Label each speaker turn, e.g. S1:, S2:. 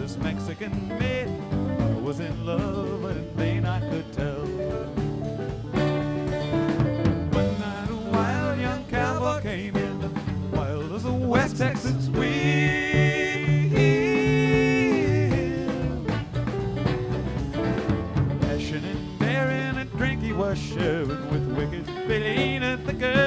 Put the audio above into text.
S1: this Mexican maid. I was in love, but in vain I could tell. One night a wild young cowboy came in, wild as a West Texas wind. Passion and daring and drink he was sharing with wicked Billy at the girl.